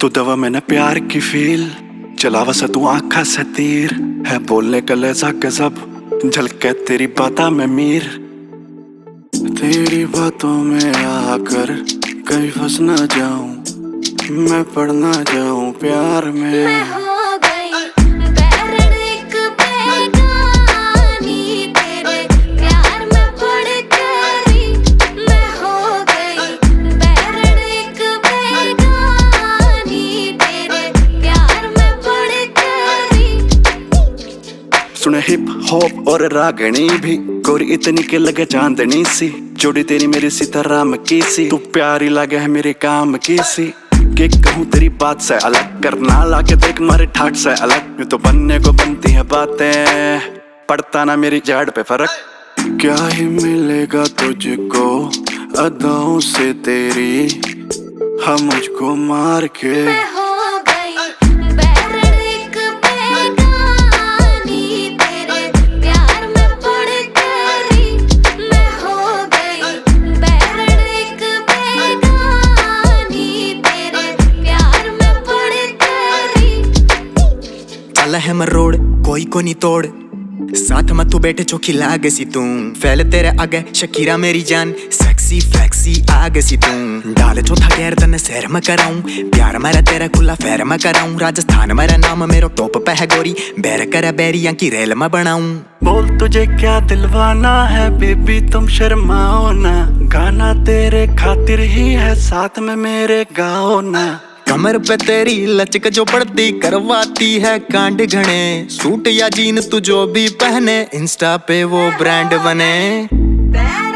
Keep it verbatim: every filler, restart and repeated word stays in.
तू दवा मैंने प्यार की फील चलावा सा तू आँखा से तीर है बोलने का लहजा गजब झलके तेरी बाता में मीर। तेरी बातों में आकर कहीं फंस ना जाऊं मैं पड़ ना जाऊं प्यार में। मैं हो गई बैरन एक बेगानी तेरे प्यार में पड़ गई। मैं हो गई बैरन एक बेगानी तेरे प्यार में पड़ गई। सुने हिप हॉप और रागनी भी गोरी इतनी के लगे चांदनी सी जोड़ी तेरी मेरी सीताराम की सी तू प्यारी लगे है मेरे काम की सी कि कहूँ तेरी बात से अलग करना लाके देख मारे ठाट से अलग ये तो बनने को बनती है बातें पड़ता ना मेरी जड़ पे फर्क। क्या ही मिलेगा तुझको अदाओं से तेरी हम मुझको मार के। मैं हो गई बैरन एक बेगानी तेरे प्यार में पड़ गई। मैं हो गई बैरन एक बेगानी तेरे प्यार में पड़ गई। चला है मरोड़ कोई को नहीं तोड़ साथ में तू बैठे चौकी लागे सी तू फैले तेरे आगे शकीरा मेरी जान सेक्सी फ्लेक्सी आगे सी तू डाले चौथा गैर तने सैर में कराऊं प्यार मेरा तेरा खुला फैर में कराऊं राजस्थान मेरा नाम मेरो टॉप पे है गोरी बैर करे बैरियां की रेल में बनाऊं। बोल तुझे क्या दिलवाना है बेबी तुम शर्माओ ना गाना तेरे खातिर ही है साथ में मेरे गाओ ना। कमर पे तेरी लचक जो पड़ती करवाती है कांड घने सूट या जीन तू जो भी पहने इंस्टा पे वो ब्रांड बने।